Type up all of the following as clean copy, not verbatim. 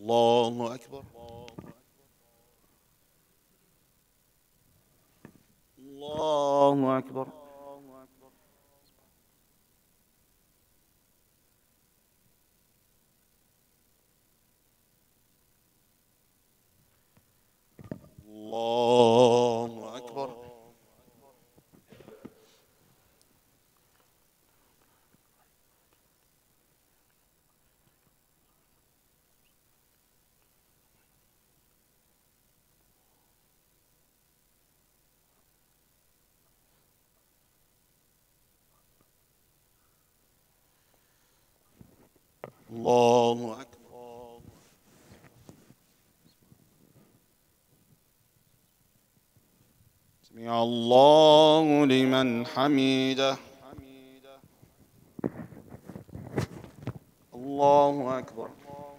الله أكبر الله أكبر الله أكبر الله أكبر سمع الله لمن حمده الله أكبر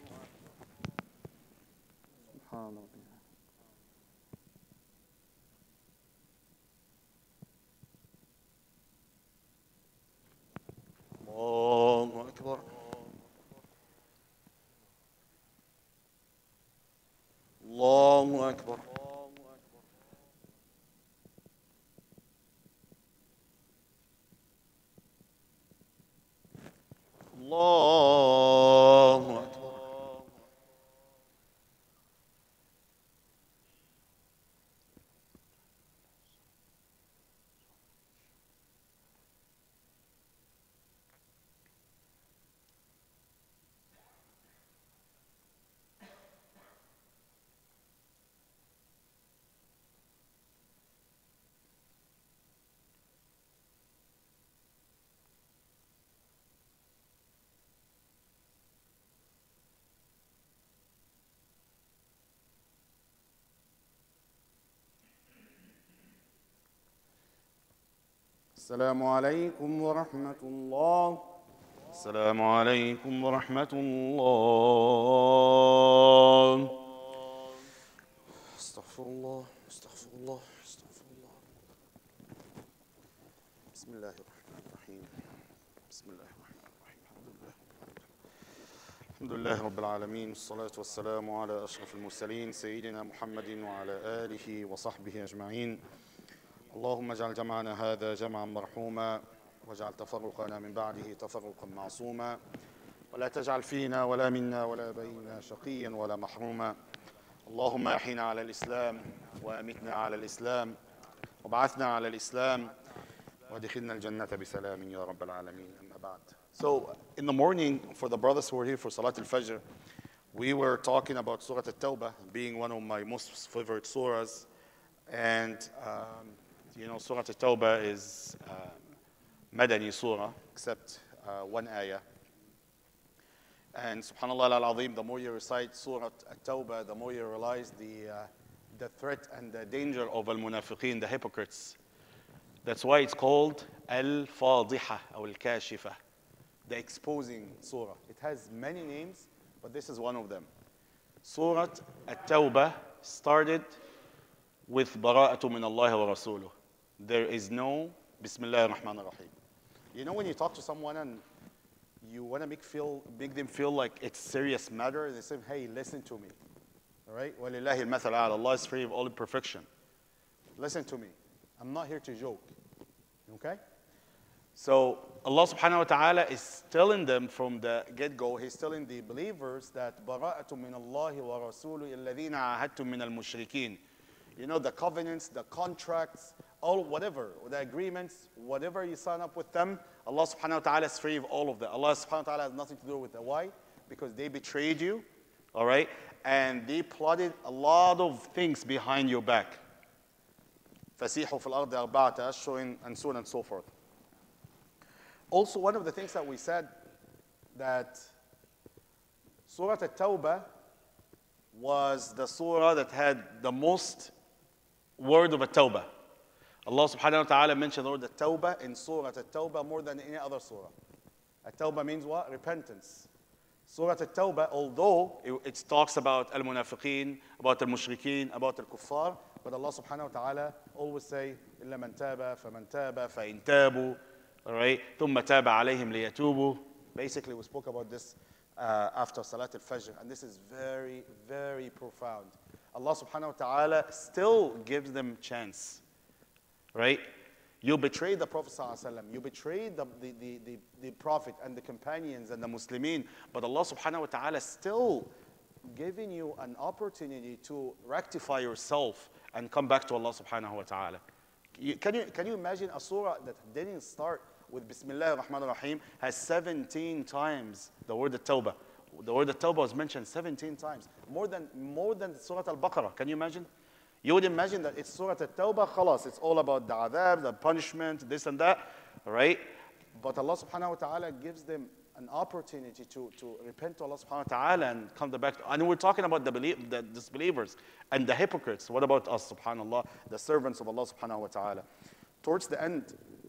سبحان ربي الله أكبر الله أكبر الله أكبر السلام عليكم ورحمة الله السلام عليكم ورحمة الله استغفر الله استغفر الله استغفر الله بسم الله الرحمن الرحيم بسم الله الرحمن الرحيم الحمد لله رب العالمين والصلاة والسلام على أشرف المرسلين سيدنا محمد وعلى آله وصحبه أجمعين اللهم اجعل جمعنا هذا جمعا مرحوما واجعل تفرقنا من بعده تفرقا معصوما ولا تجعل فينا ولا منا ولا بيننا شقيا ولا محروما اللهم احينا على الإسلام وأمتنا على الإسلام وابعثنا على الإسلام وادخلنا الجنة بسلام يا رب العالمين أما بعد. So in the morning, for the brothers who were here for Salat al-Fajr, we were talking about Surah At-Tawbah being one of my most favorite surahs, and you know, Surah At-Tawbah is Madani Surah, except one ayah. And subhanAllah al-Azim, the more you recite Surah At-Tawbah, the more you realize the threat and the danger of al-munafiqeen, the hypocrites. That's why it's called Al-Fadiha or Al-Kashifah, the exposing surah. It has many names, but this is one of them. Surah At-Tawbah started with Bara'atu min Allah wa Rasuluh. There is no Bismillah ar-Rahman ar-Rahim. You know when you talk to someone and you want to make them feel like it's a serious matter, they say, hey, listen to me. All right? وَلِلَّهِ الْمَثَلَ عَلَى Allah is free of all imperfection. Listen to me. I'm not here to joke. Okay? So Allah subhanahu wa ta'ala is telling them from the get-go, He's telling the believers that بَرَأَةٌ مِّنَ اللَّهِ وَرَسُولُهِ الَّذِينَ عَاهَدتُّم مِّنَ الْمُشْرِكِينَ. You know, the covenants, the contracts, all whatever, the agreements, whatever you sign up with them, Allah subhanahu wa ta'ala is free of all of that. Allah subhanahu wa ta'ala has nothing to do with that. Why? Because they betrayed you, all right? And they plotted a lot of things behind your back. فَسِيحُوا فِي الْأَرْضِ أَرْبَعَةَ أَشْهُرٍ and so on and so forth. Also, one of the things that we said, that Surah At-Tawbah was the surah that had the most word of At-Tawbah. Allah subhanahu wa ta'ala mentioned the word At-Tawbah in Surah At-Tawbah more than any other surah. At-Tawbah means what? Repentance. Surah At-Tawbah, although it talks about al-munafiqeen, about al-mushrikeen, about al-kuffar, but Allah subhanahu wa ta'ala always say, إِلَّا مَنْ تَابَ فَمَنْ تَابَ فَإِنْ تَابُوا, all right? ثُمَّ تَابَ عَلَيْهِمْ لِيَتُوبُوا. Basically, we spoke about this after Salat al-Fajr. And this is very, very profound. Allah subhanahu wa ta'ala still gives them chance, right? You betrayed the Prophet ﷺ. You betrayed the Prophet and the companions and the Muslimin. But Allah subhanahu wa ta'ala still giving you an opportunity to rectify yourself and come back to Allah subhanahu wa ta'ala. Can you imagine a surah that didn't start with Bismillah ar-Rahman ar-Rahim has 17 times the word Tawbah. The word Tawbah was mentioned 17 times. More than Surah Al-Baqarah. Can you imagine? You would imagine that it's Surah At-Tawbah, khalas, it's all about the adhab, the punishment, this and that, right? But Allah subhanahu wa ta'ala gives them an opportunity to repent to Allah subhanahu wa ta'ala and come back. And we're talking about the disbelievers and the hypocrites. What about us, subhanAllah, the servants of Allah subhanahu wa ta'ala? Towards the end,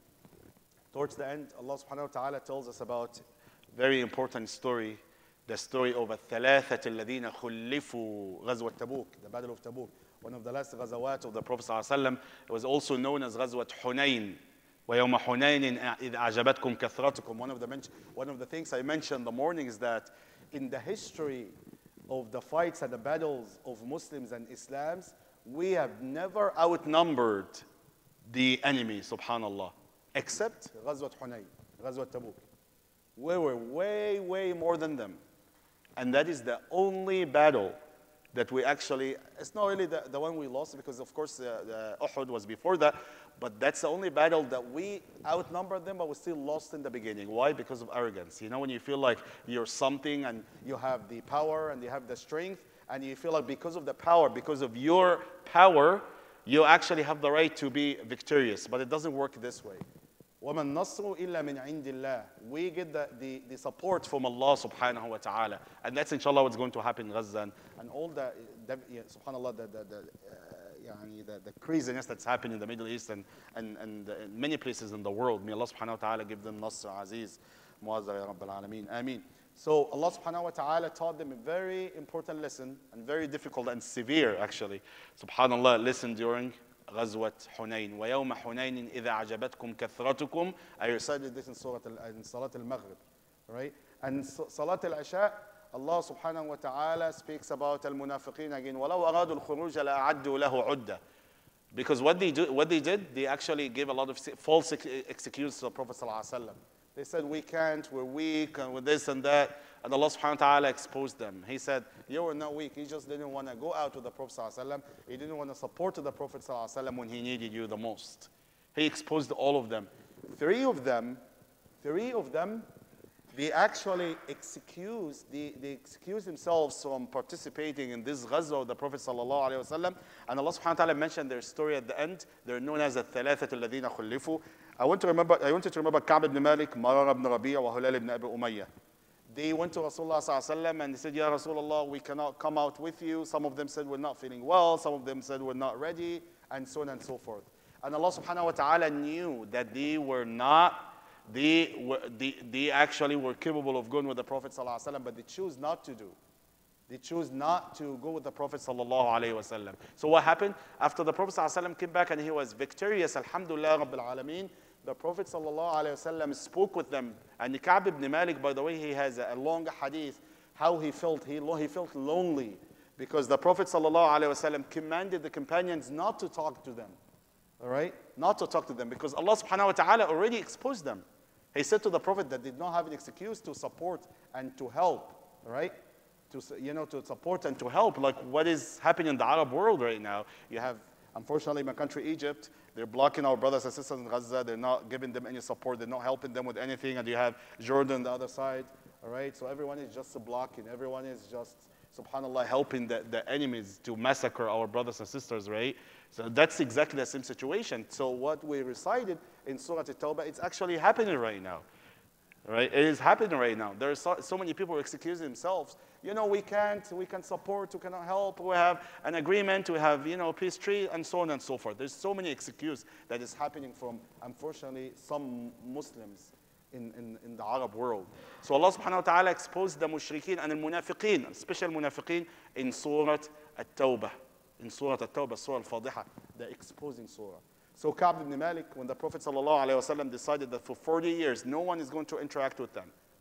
Allah subhanahu wa ta'ala tells us about a very important story, the story of الثلاثة الذين خلفوا غزوة Tabuk, the Battle of Tabuk. One of the last ghazawat of the Prophet ﷺ. It was also known as Ghazwat Hunayn. وَيَوْمَ حُنَيْنٍ إِذْ أَعْجَبَتْكُمْ كَثْرَتُكُمْ. One of the things I mentioned in the morning is that in the history of the fights and the battles of Muslims and Islams, we have never outnumbered the enemy, subhanallah, except Ghazwat Hunayn, Ghazwat Tabuk. We were way, way more than them. And that is the only battle that we actually, it's not really the one we lost because of course the Uhud was before that, but that's the only battle that we outnumbered them, but we still lost in the beginning. Why? Because of arrogance. You know, when you feel like you're something and you have the power and you have the strength, and you feel like because of the power, because of your power, you actually have the right to be victorious, but it doesn't work this way. وَمَا النَّصْرُ إِلَّا مِنْ عِنْدِ اللَّهِ. We get the support from Allah subhanahu wa ta'ala. And that's inshallah what's going to happen in Gaza. And all subhanallah, the craziness that's happening in the Middle East and in many places in the world. May Allah subhanahu wa ta'ala give them Nasr Aziz. Muazzar ya Rabbil Alameen. Ameen. So Allah subhanahu wa ta'ala taught them a very important lesson and very difficult and severe actually. Subhanallah, lesson during غزوة حنين ويوم حنين إذا عجبتكم كثرتكم. I recited this in Salat al-Maghrib, right? And Salat al-Isha, Allah subhanahu wa ta'ala speaks about al-munafiqeen again. وَلَوْ أَرَادُوا الْخُرُوجَ لَأَعَدُّوا لَهُ عُدَّةً. Because what they did, they actually gave a lot of false excuses to the Prophet sallallahu alaihi wasallam. They said, we can't, we're weak, and with this and that. And Allah subhanahu wa ta'ala exposed them. He said, you were not weak. He just didn't want to go out with the Prophet sallallahu alaihi wasallam. He didn't want to support the Prophet sallallahu alaihi wasallam when he needed you the most. He exposed all of them. Three of them, they actually excused themselves from participating in this ghazwa of the Prophet sallallahu alaihi wasallam. And Allah subhanahu wa ta'ala mentioned their story at the end. They're known as الثلاثة الذين خلفوا. I wanted to remember Ka'b ibn Malik, Marar ibn Rabi'a, wa Hulal ibn Abi Umayyah. They went to Rasulullah sallallahu alaihi wasallam and they said, Ya Rasulullah, we cannot come out with you. Some of them said we're not feeling well. Some of them said we're not ready, and so on and so forth. And Allah subhanahu wa ta'ala knew that they actually were capable of going with the Prophet sallallahu alaihi wasallam, but they chose not to do. They chose not to go with the Prophet sallallahu alaihi wasallam. So what happened? After the Prophet sallallahu alaihi wasallam came back and he was victorious, alhamdulillah rabbil alameen, the Prophet sallallahu alaihi wasallam spoke with them. And Ka'b ibn Malik, by the way, he has a long hadith, how he felt. He felt lonely because the Prophet sallallahu alaihi wasallam commanded the companions not to talk to them. All right? Not to talk to them because Allah subhanahu wa ta'ala already exposed them. He said to the Prophet that did not have an excuse to support and to help. All right? To support and to help, like what is happening in the Arab world right now. You have, unfortunately, my country, Egypt, they're blocking our brothers and sisters in Gaza. They're not giving them any support. They're not helping them with anything. And you have Jordan on the other side, all right? So everyone is just blocking. Everyone is just, subhanAllah, helping the enemies to massacre our brothers and sisters, right? So that's exactly the same situation. So what we recited in Surah At-Tawbah, it's actually happening right now. Right? It is happening right now. There are so many people who excuse themselves. You know, we can support, we cannot help, we have an agreement, we have, peace treaty, and so on and so forth. There's so many excuses that is happening from, unfortunately, some Muslims in the Arab world. So Allah subhanahu wa ta'ala exposed the mushrikeen and the munafiqeen, especially munafiqeen, in Surah At-Tawbah. In Surah At-Tawbah, Surah Al-Fadiha, the exposing surah. So Ka'b ibn Malik, when the Prophet ﷺ decided that for 40 years, no one is going to interact with them,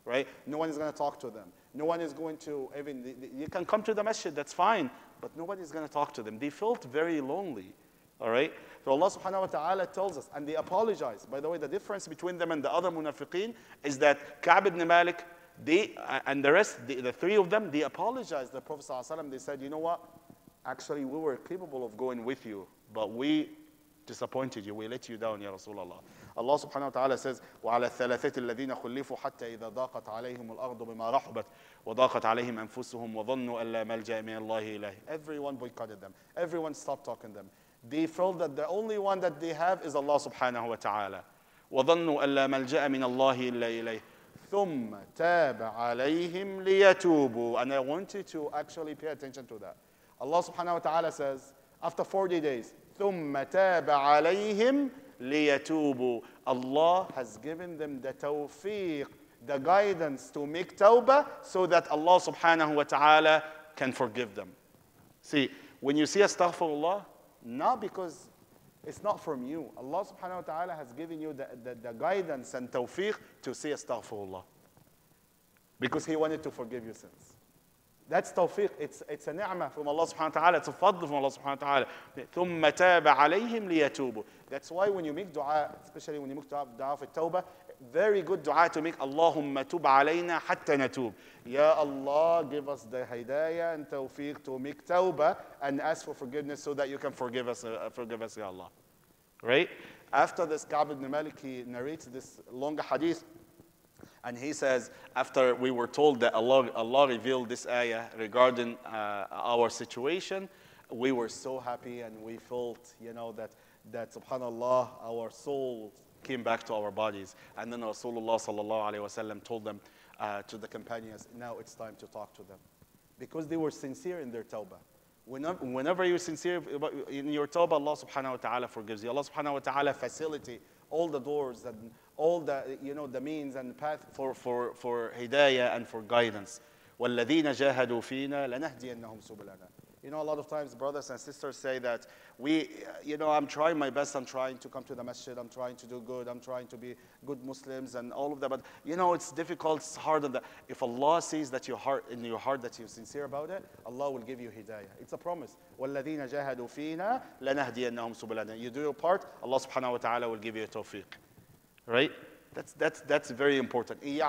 right? No one is going to talk to them. No one is going to even, you can come to the masjid, that's fine, but nobody is going to talk to them. They felt very lonely, all right? So Allah subhanahu wa ta'ala tells us, and they apologize. By the way, the difference between them and the other munafiqeen is that Ka'b ibn Malik, they, and the rest, the three of them, they apologized to the Prophet sallallahu alaihi wasallam. They said, you know what? Actually, we were capable of going with you, but we disappointed you. We let you down, Ya Rasulullah. Allah subhanahu wa ta'ala says, وَعَلَى الثَّلَثَةِ الَّذِينَ خُلِّفُوا حَتَّى إِذَا ضَاقَتْ عَلَيْهِمُ الْأَرْضُ بِمَا رَحُبَتْ وَضَاقَتْ عَلَيْهِمْ أَنفُسُهُمْ وَظَنُّوا أَن لَا مَلْجَأَ مِنَ اللَّهِ إِلَيْهِ. Everyone boycotted them. Everyone stopped talking to them. They felt that the only one that they have is Allah subhanahu wa ta'ala. وَظَنُّوا أَن لَا مَلْجَأَ مِنَ اللَّهِ إِلَّا إِلَيْهِ ثُمَّ تَابَ عَلَيْهِمْ لِيَتُوبُوا. And I want you to actually pay attention to that. Allah subhanahu wa ta'ala says, after 40 days, ثُمَّ تَابَ عَلَيْهِمْ لِيَتُوبُوا. Allah has given them the tawfiq, the guidance to make tawbah so that Allah subhanahu wa ta'ala can forgive them. See, when you see astaghfirullah, not because it's not from you. Allah subhanahu wa ta'ala has given you the guidance and tawfiq to say astaghfirullah because He wanted to forgive your sins. That's tawfiq. It's a ni'mah from Allah subhanahu wa ta'ala. It's a fadl from Allah subhanahu wa ta'ala. ثُمَّ تَابَ عَلَيْهِمْ لِيَتُوبُوا. That's why when you make dua, especially when you make dua for tawbah, very good dua to make, Allahumma tub alayna hatta natub. Ya Allah, give us the hidayah and tawfiq to make tawbah and ask for forgiveness so that you can forgive us, Ya Allah. Right? After this, Ka'b ibn Malik, he narrates this long hadith. And he says, after we were told that Allah revealed this ayah regarding our situation, we were so happy and we felt, that subhanallah, our soul came back to our bodies. And then Rasulullah sallallahu alayhi wasallam told them, to the companions, now it's time to talk to them. Because they were sincere in their tawbah. Whenever you're sincere in your tawbah, Allah subhanahu wa ta'ala forgives you. Allah subhanahu wa ta'ala facilitate all the doors and all the, the means and path for hidayah and for guidance. وَالَّذِينَ جَاهَدُوا فِينَا لَنَهْدِيَنَّهُم سُبُلَنَا. A lot of times brothers and sisters say that I'm trying my best, I'm trying to come to the masjid, I'm trying to do good, I'm trying to be good Muslims and all of that, but it's difficult, it's hard. If Allah sees that in your heart that you're sincere about it, Allah will give you hidayah. It's a promise. وَالَّذِينَ جَاهَدُوا فِينَا لَنَهْدِيَنَّهُم سُبُلَنَا. You do your part, Allah subhanahu wa ta'ala will give you a tawfiq. Right? That's very important. If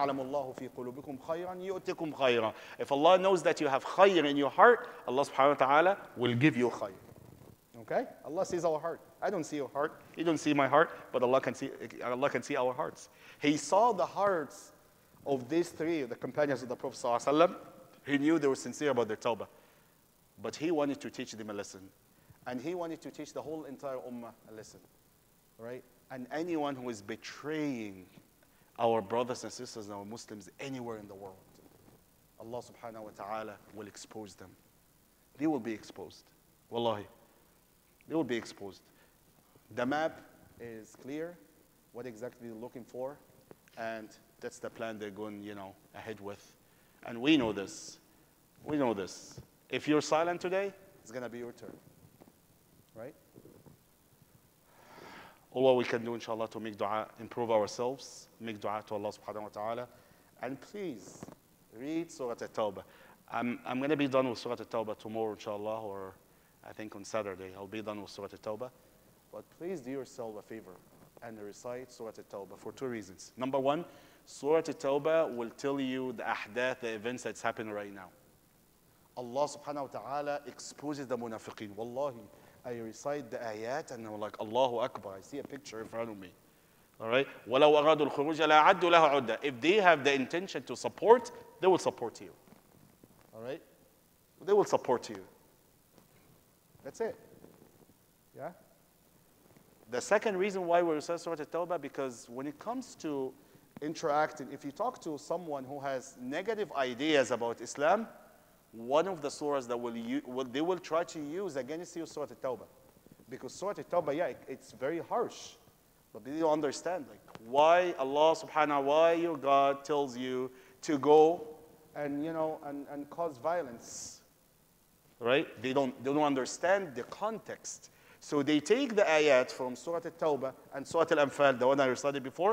Allah knows that you have khayr in your heart, Allah subhanahu wa ta'ala will give you khayr. Okay? Allah sees our heart. I don't see your heart. You don't see my heart, but Allah can see our hearts. He saw the hearts of these three, the companions of the Prophet sallallahu alaihi wasallam. He knew they were sincere about their tawbah. But He wanted to teach them a lesson. And He wanted to teach the whole entire ummah a lesson. Right? And anyone who is betraying our brothers and sisters and our Muslims anywhere in the world, Allah subhanahu wa ta'ala will expose them. They will be exposed. Wallahi. They will be exposed. The map is clear, what exactly they're looking for, and that's the plan they're going, ahead with. And we know this. We know this. If you're silent today, it's going to be your turn. Right? All what we can do, inshallah, to make dua, improve ourselves, make dua to Allah subhanahu wa ta'ala. And please, read Surah At-Tawbah. I'm going to be done with Surah At-Tawbah tomorrow, inshallah, or I think on Saturday. I'll be done with Surah At-Tawbah. But please do yourself a favor and recite Surah At-Tawbah for two reasons. Number one, Surah At-Tawbah will tell you the ahdath, the events that's happening right now. Allah subhanahu wa ta'ala exposes the munafiqeen. Wallahi. I recite the ayat and I'm like, Allahu Akbar. I see a picture in front of me. All right? وَلَوْ أَرَادُوا الْخُرُوجَ لَأَعَدُّوا لَهُ عُدَّةً. If they have the intention to support, they will support you. All right? They will support you. That's it. Yeah? The second reason why we recite Surah At-Tawbah, because when it comes to interacting, if you talk to someone who has negative ideas about Islam, one of the surahs that they will try to use against you is Surah At-Tawbah. Because Surah At-Tawbah, it's very harsh. But they don't understand, why Allah subhanahu wa ta'ala, why your God tells you to go and, and cause violence. Right? They don't understand the context. So they take the ayat from Surah At-Tawbah and Surah Al-Anfal, the one I recited before,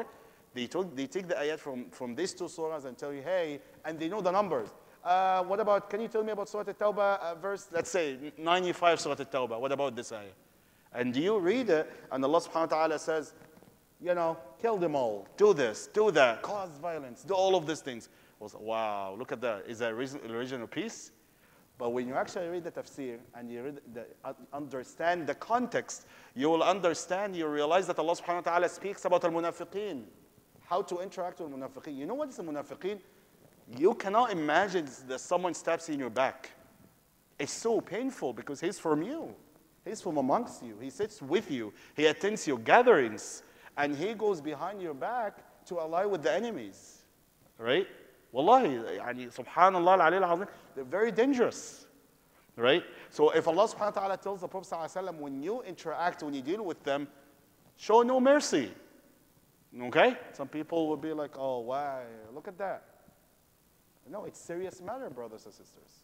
They take the ayat from these two surahs and tell you, hey, and they know the numbers. What about, can you tell me about Surah At-Tawbah verse, let's say 95 Surah At-Tawbah, what about this ayah? And you read it, and Allah subhanahu wa ta'ala says, you know, kill them all, do this, do that, cause violence, do all of these things. Wow, look at that. Is that religion of peace? But when you actually read the tafsir and you understand the context, you will understand, you realize that Allah subhanahu wa ta'ala speaks about al-munafiqeen, how to interact with al-munafiqeen. You know what is al-munafiqeen? You cannot imagine that someone stabs in your back. It's so painful because he's from you. He's from amongst you. He sits with you. He attends your gatherings. And he goes behind your back to ally with the enemies. Right? Wallahi, subhanallah al-azim, they're very dangerous. Right? So if Allah subhanahu wa ta'ala tells the Prophet sallallahu alaihi wasallam, when you interact, when you deal with them, show no mercy. Okay? Some people will be like, oh, why? Look at that. No, it's serious matter, brothers and sisters.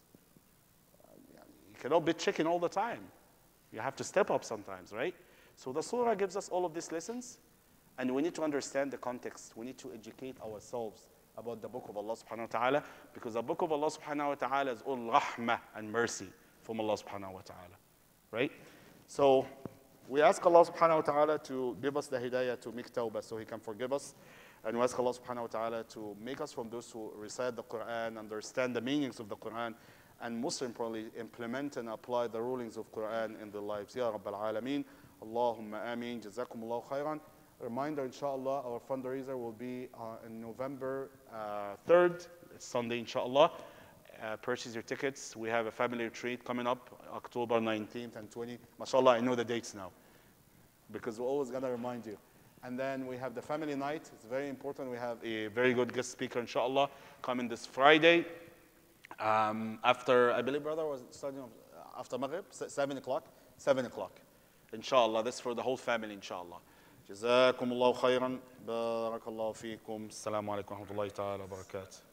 You cannot be chicken all the time. You have to step up sometimes, right? So the surah gives us all of these lessons, and we need to understand the context. We need to educate ourselves about the book of Allah subhanahu wa ta'ala, because the book of Allah subhanahu wa ta'ala is all rahmah and mercy from Allah subhanahu wa ta'ala, right? So we ask Allah subhanahu wa ta'ala to give us the hidayah to make tawbah so He can forgive us. And we ask Allah subhanahu wa ta'ala to make us from those who recite the Quran, understand the meanings of the Quran, and most importantly, implement and apply the rulings of Quran in their lives. Ya Rabbal Alameen. Allahumma ameen. Jazakumullahu khairan. Reminder, inshallah, our fundraiser will be in November 3rd, Sunday, inshallah. Purchase your tickets. We have a family retreat coming up, October 19th and 20th. MashaAllah, I know the dates now, because we're always going to remind you. And then we have the family night. It's very important. We have a very good guest speaker, inshallah, coming this Friday. After, I believe, brother, was starting after Maghrib, 7 o'clock? 7 o'clock. Inshallah, this for the whole family, inshallah. جزاكم الله خيرا بارك الله فيكم السلام عليكم ورحمة الله تعالى وبركاته